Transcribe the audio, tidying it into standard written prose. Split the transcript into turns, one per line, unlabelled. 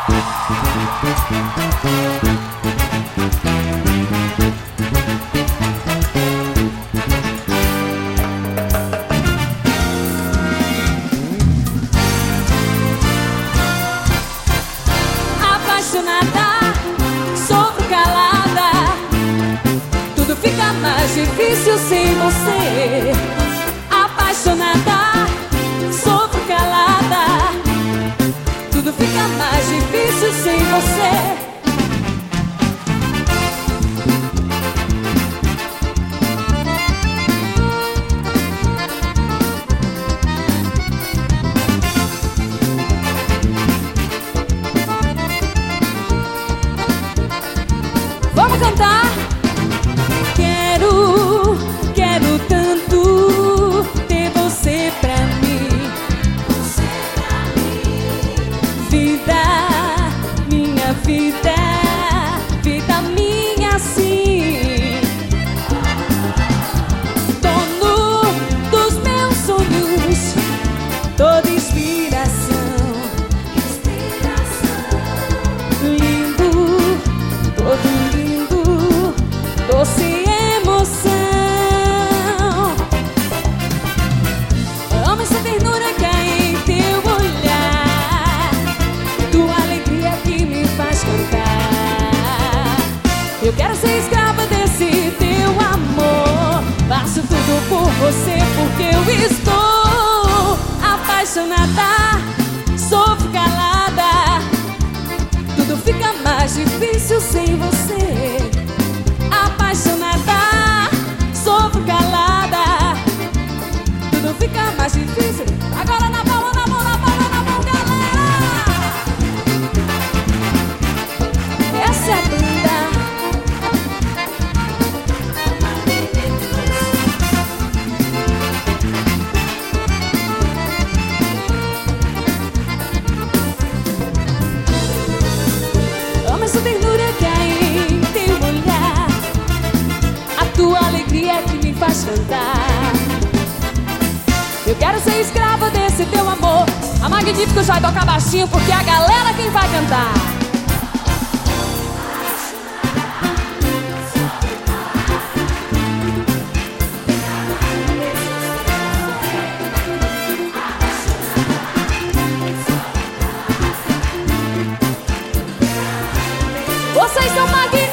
Apaixonada, sofro calada, tudo fica mais difícil sem você. Apaixonada, sofro calada, tudo fica mais difícil sem você. Vamos cantar? Quero, quero tanto ter você pra mim. Você pra mim. Vida, minha vida, vida minha sim. Dono dos meus sonhos, toda inspiração. Lindo, todo lindo, doce emoção. Amo essa ternura que há em teu olhar, tua alegria que me faz cantar. Eu quero ser escrava desse teu amor, faço tudo por você porque eu estou apaixonada, sofro calada, tudo fica mais difícil sem você. Apaixonada, sofro calada, tudo fica mais difícil. Agora na palma, na mão, na palma, na mão, galera. Essa é a banda. Amo essa ternura que há em teu olhar, a tua alegria que me faz cantar. Eu quero ser escrava desse teu amor. A Magnífico vai tocar baixinho porque é a galera quem vai cantar. Vocês são magníficos.